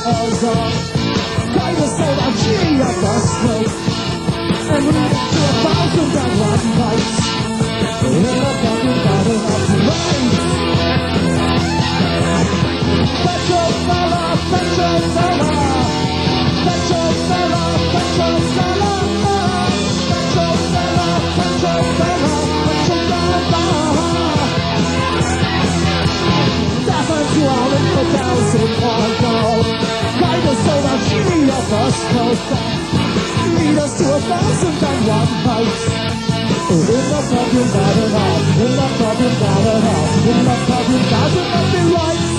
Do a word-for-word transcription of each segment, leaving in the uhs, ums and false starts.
all gone. Guide us so that G of us smoke, and lead us to a thousand and one nights. In a fucking battle of the rain. Petro fella, Petro fella, Petro fella, Petro fella, Petro fella, Petro fella, Petro fella. Death unto all in the thousand one goal. Guide us so that G of us smoke, lead us to a thousand and one nights. In the fucking battle hall, in the fucking battle hall, in the fucking battle of the lights.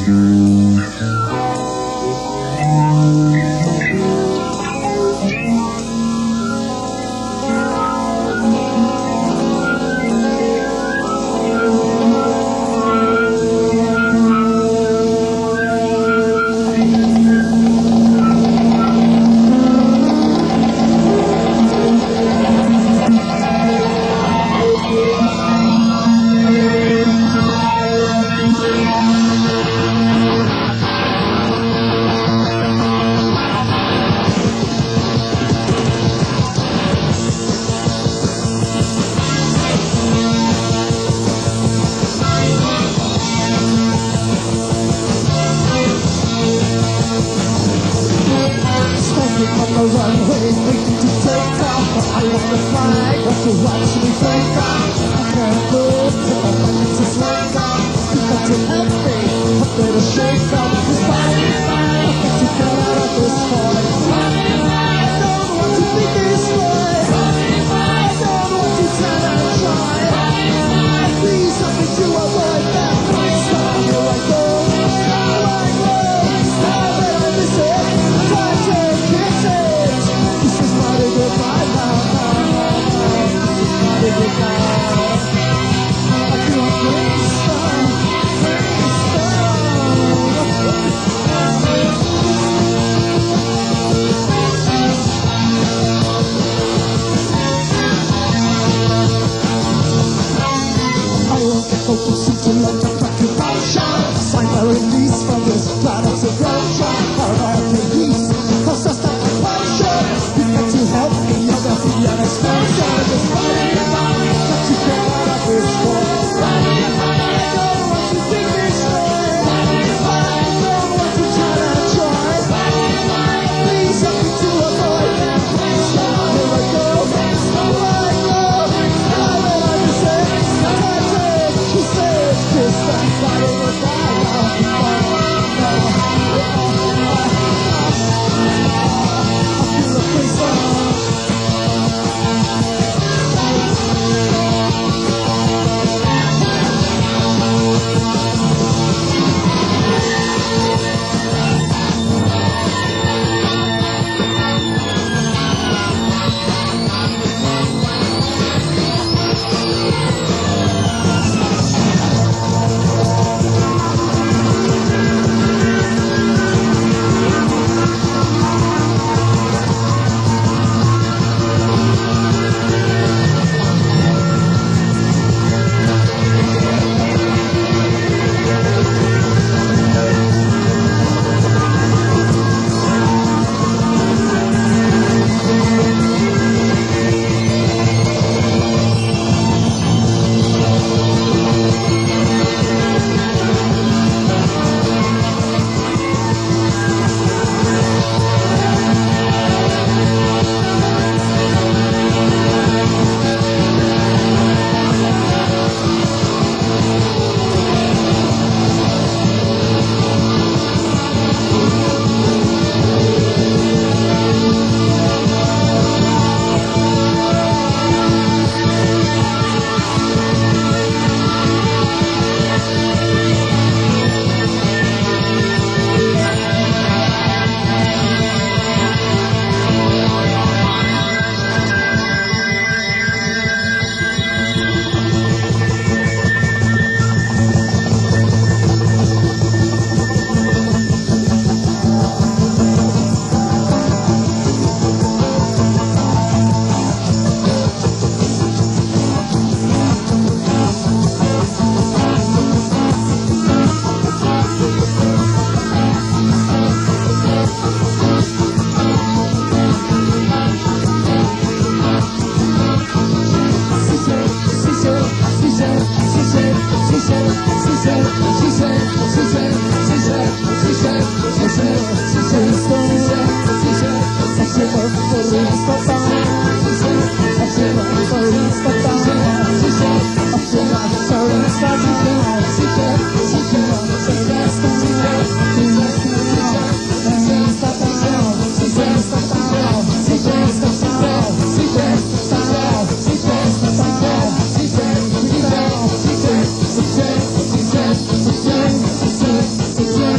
Suggest, suggest, suggest, suggest, suggest,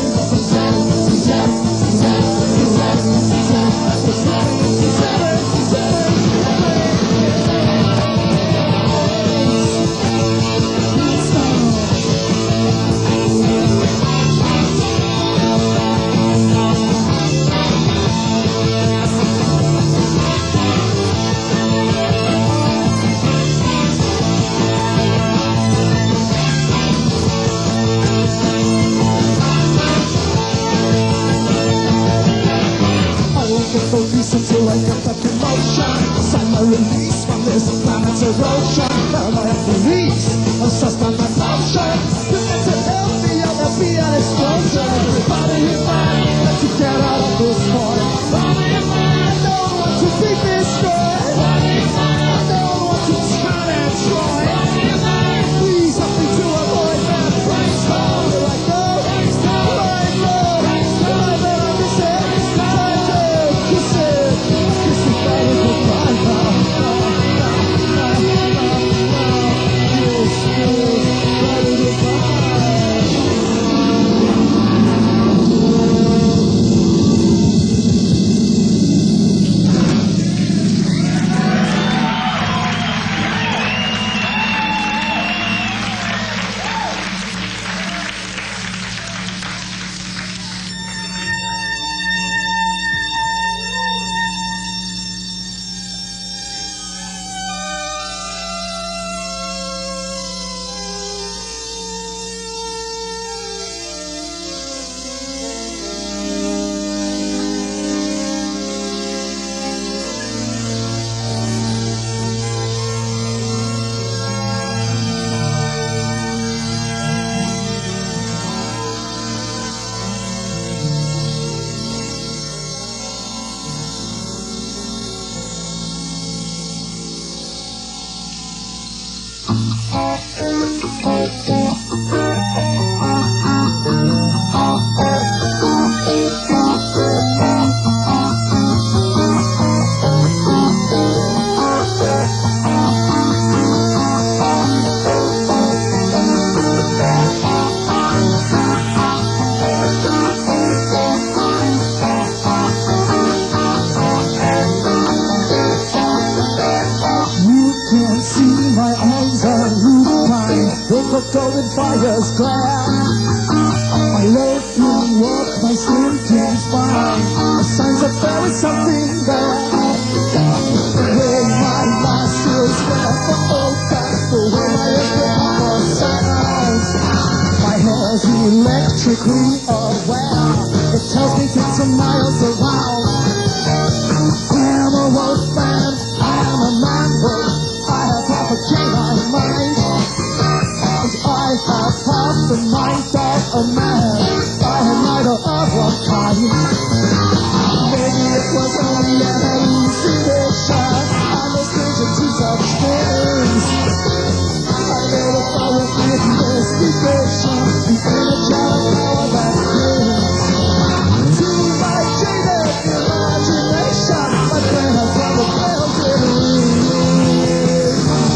the golden fire's glare. My love will walk my slinking spine. The signs that there is something there. The way my last is there for all time. The way my every hour sounds. My hair's electrically aware. It tells me things a miles around. I am a wolf man, I am a man wolf. I have half a canine mind. And I have half the mind of a man. I have neither of one kind. Maybe it was only an hallucination. I'm no stranger to such things. I made a fire with investigation. The inner child power that brings to my jaded imagination. My brain has run the bells in ring.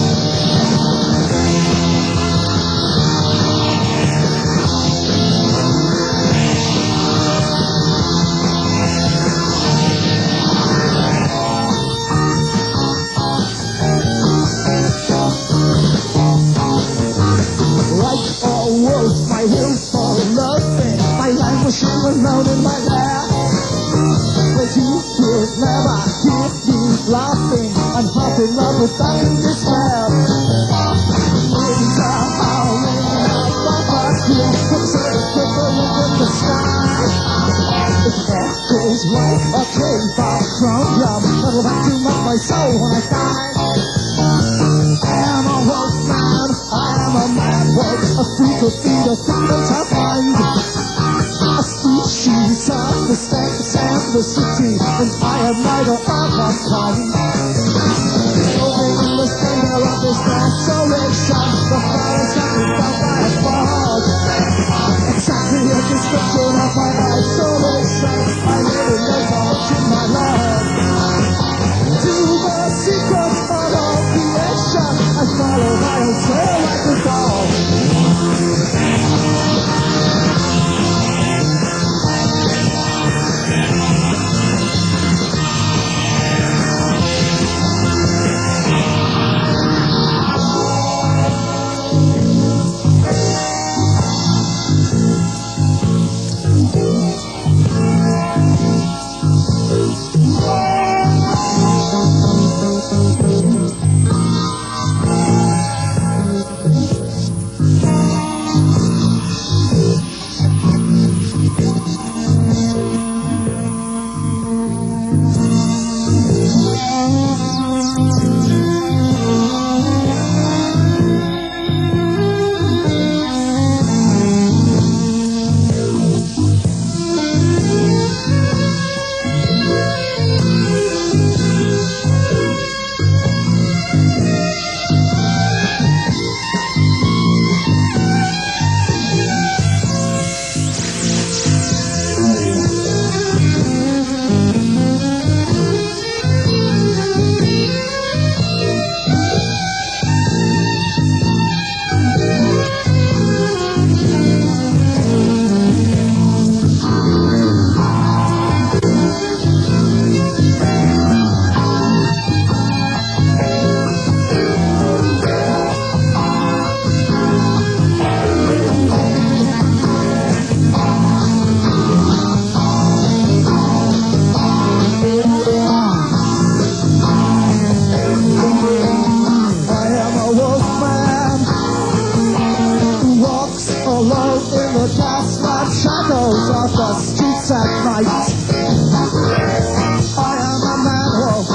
Like a wolf, my will for loving. My language alone in my lap. But you would never hear me laughing. I'm half in love with that in despair. Winds are howling out my heart. Hooks are quivering in the sky. It echoes like a cave out from yum. That'll have to melt my soul when I die. I am a wolf man, I am a mad wolf. A freak of feet, a thing that I find. A species of the steppes and the city, and I am neither of my kind. Living in the splendor of this desolation, the fire something felt by a fog. Exactly a description of my isolation. I really know how much in my love. To the secret of all creation, I follow my own trail like a dog. shadows of the streets at night. I am a man wolf,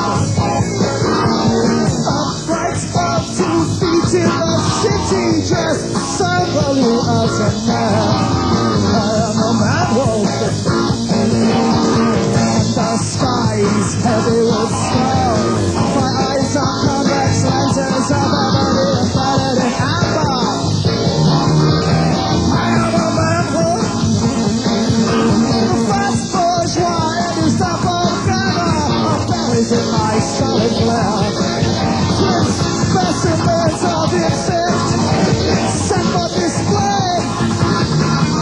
upright up two feet in the city, dressed soberly as a man. I am a man wolf, and the sky is heavy with snow. My eyes are convex lenses of ebony embedded in amber. I am a man wolf, the fast bourgeois and his doppelganger are buried in my solid glare. Twin specimens of insect set for display.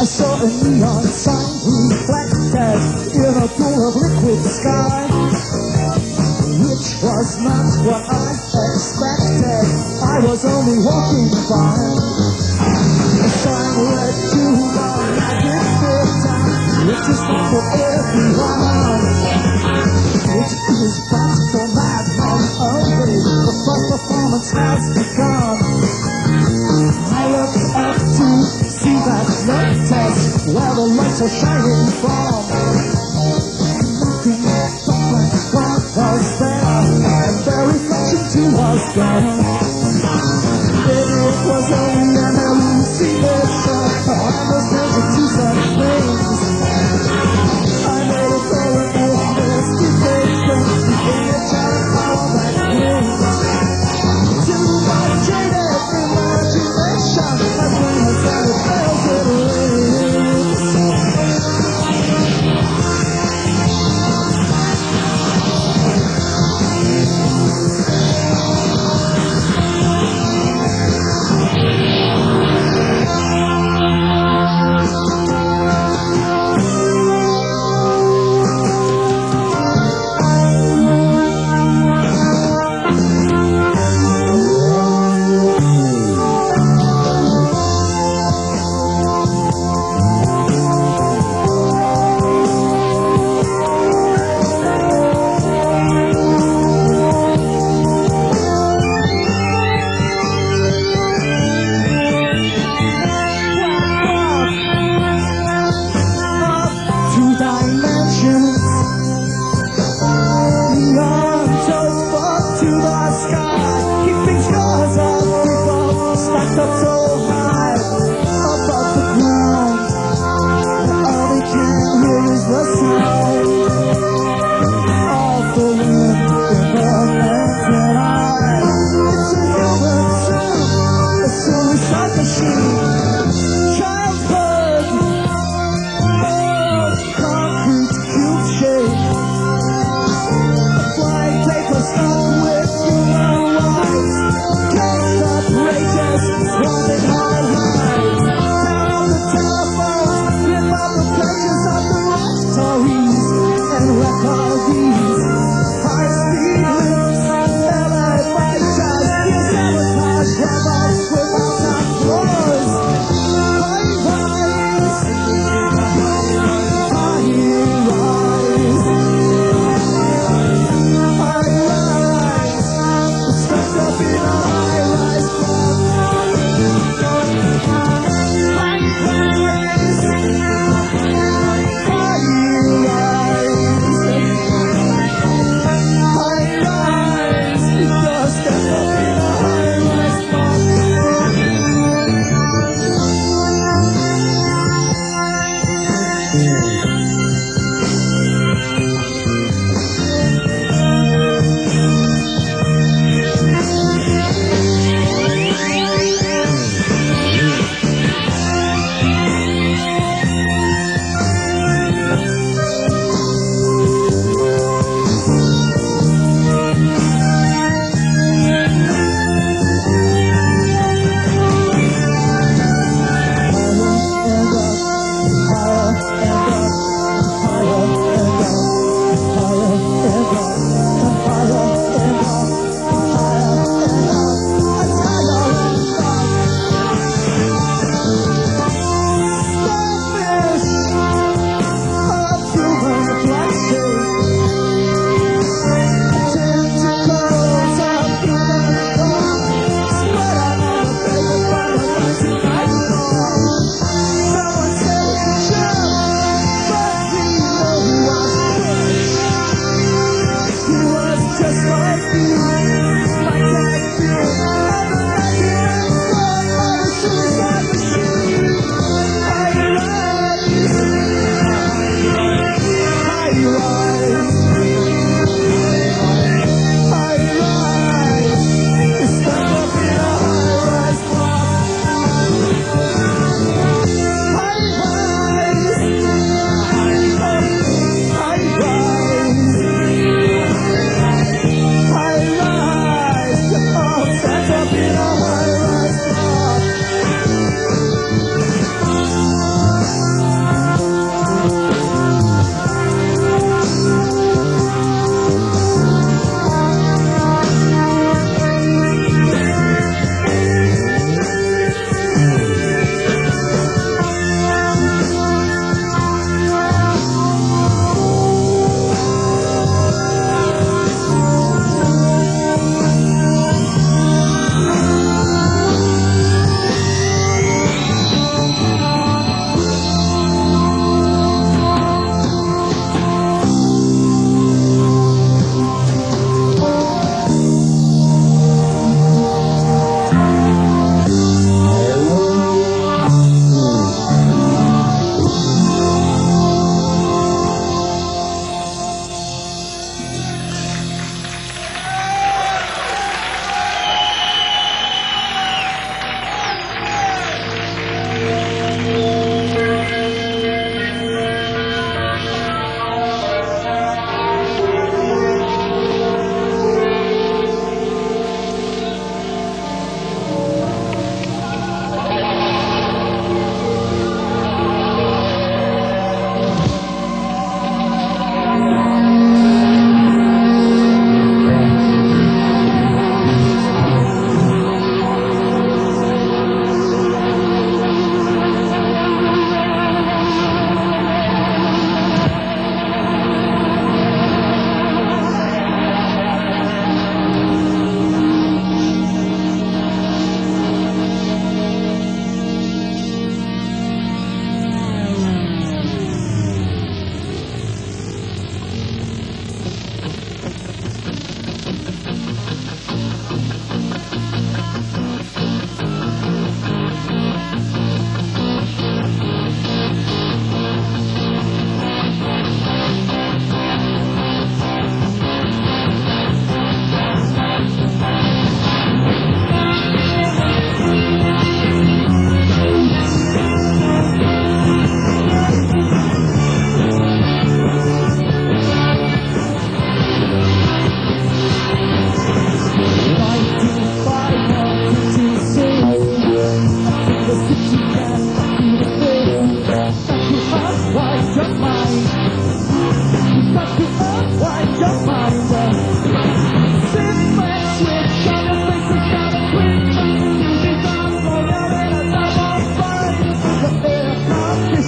I saw a neon sign reflected in a pool of liquid sky, which was not what I expected. I was only walking by. The sign read to the magic theater. It is not for everyone. It is but for madmen only. The first performance has begun. I look up to see that love test where the lights are shining from. Nothing but my what was there, and the reflection too was gone. It was only an hallucination. I was measured to such things. I made a thorough investigation in the giant power that brings to my jaded imagination. My brain has had a thousand rings.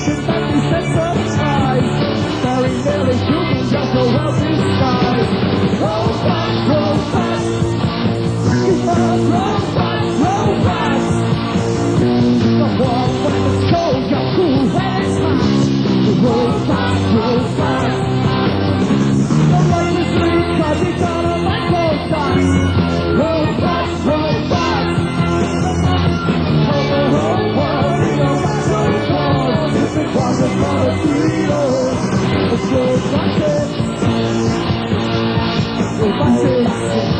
competition that desensitized. Very nearly human, just so well disguised. Robots, robots, keep up, robots, robots. The one when the cold got cool when it's hot. The robots, robots. The light is green, cause it's all on my clothes. Robots, robots. Oh, the whole world is on my robots. If it wasn't for the Beatles, it's robotic. Robotic.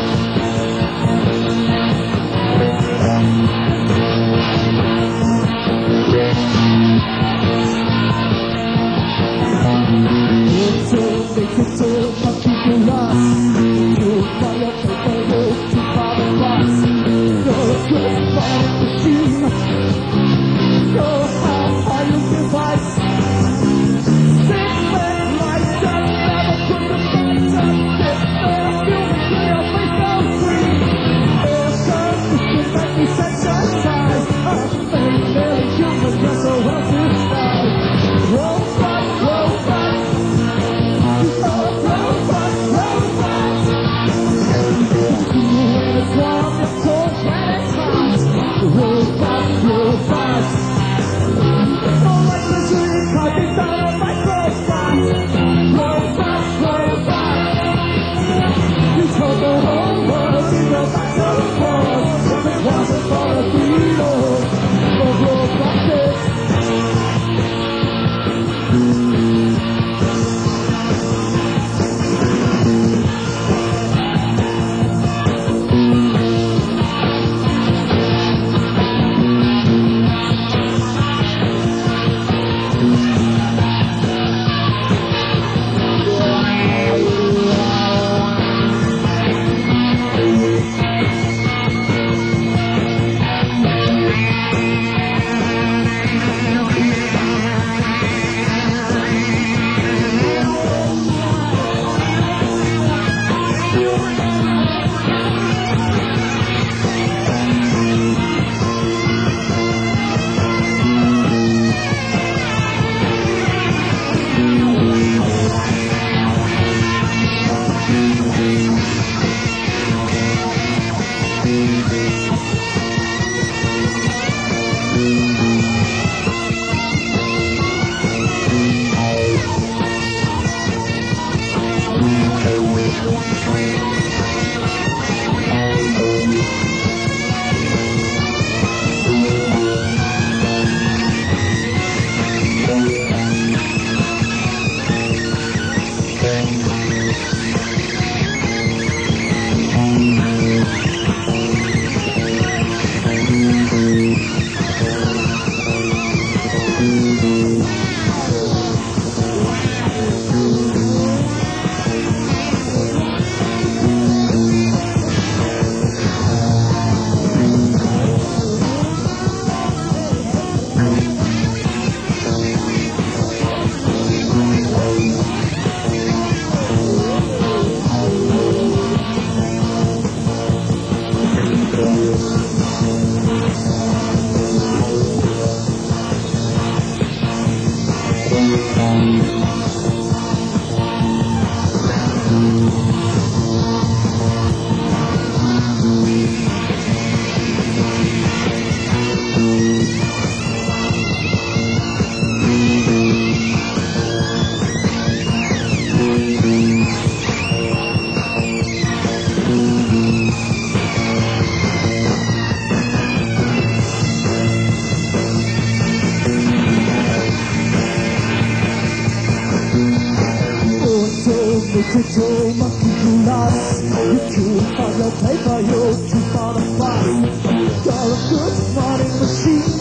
digital monkey glass. You keep on your paper, you keep on the fast. You're a good morning machine.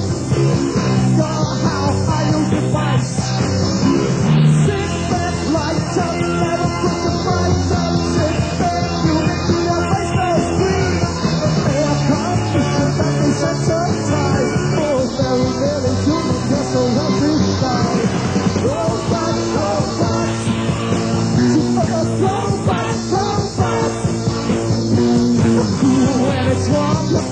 You're how I use device. Sit back, light up, never put the lights up. Sit back, you into your face, no screen. Air condition that they sensitize. Oh, very, very human, just so healthy style. Robots, robots. Robots, robots. Cool when it's warm.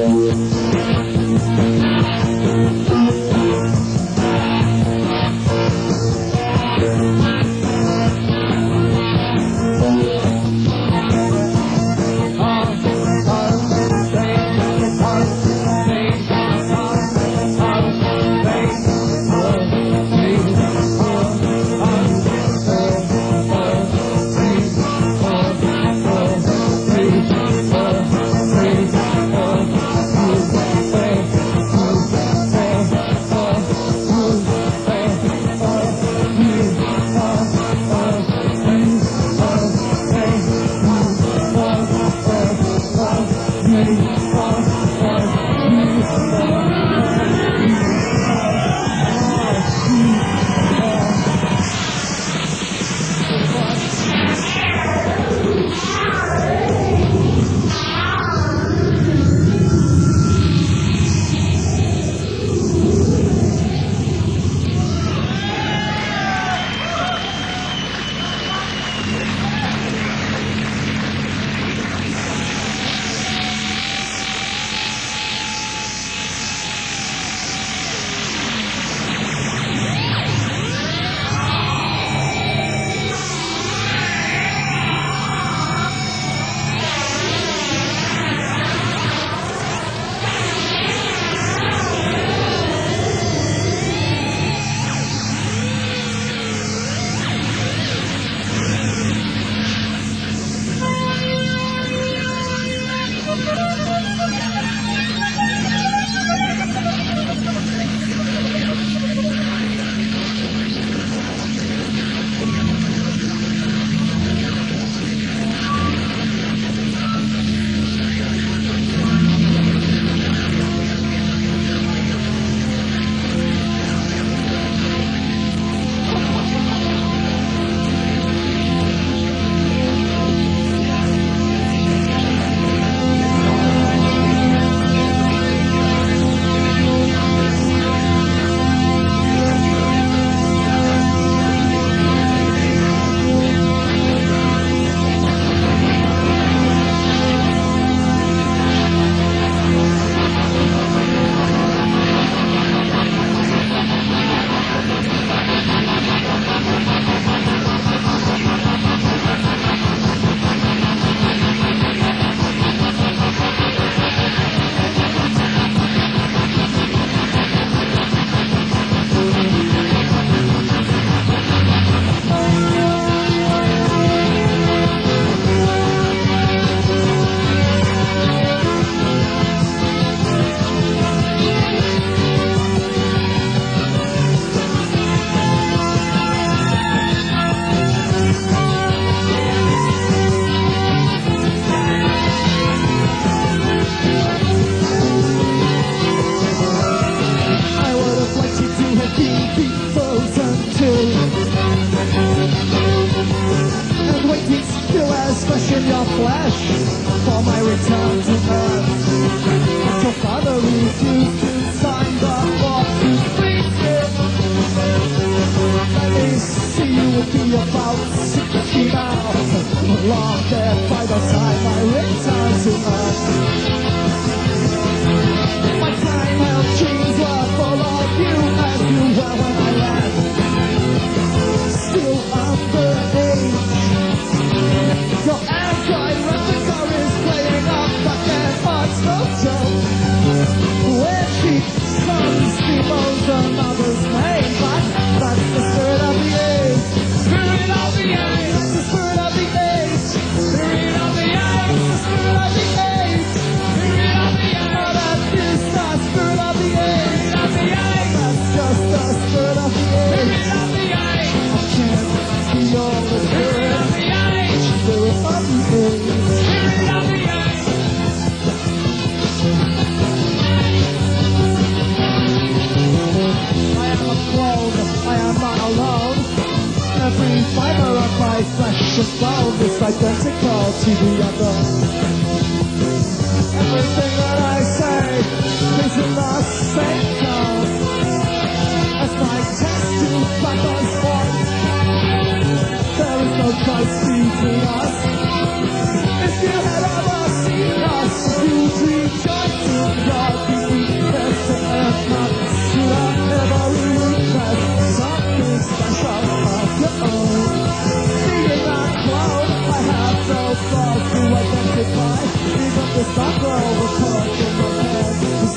If you had ever seen us, you'd rejoice.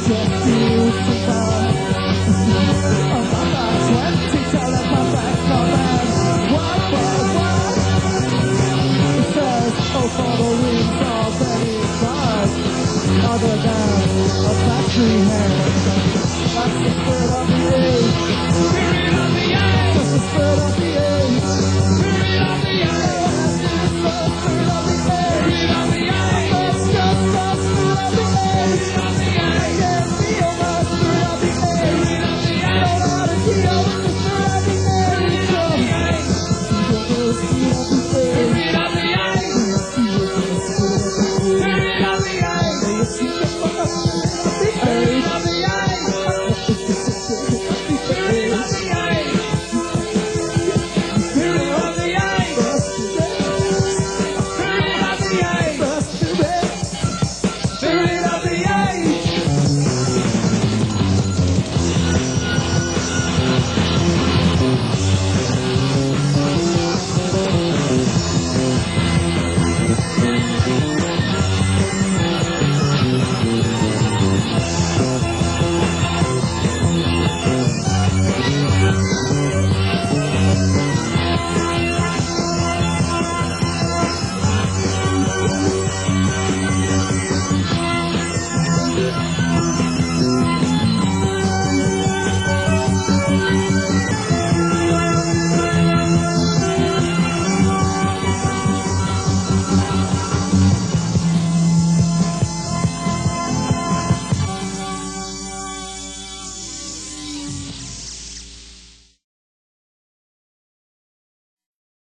just you tonight. On my back, twenty telling my back comments. What, what, what? It says, oh, for the wings of any kind, other than a factory hand. That's the spirit of the age.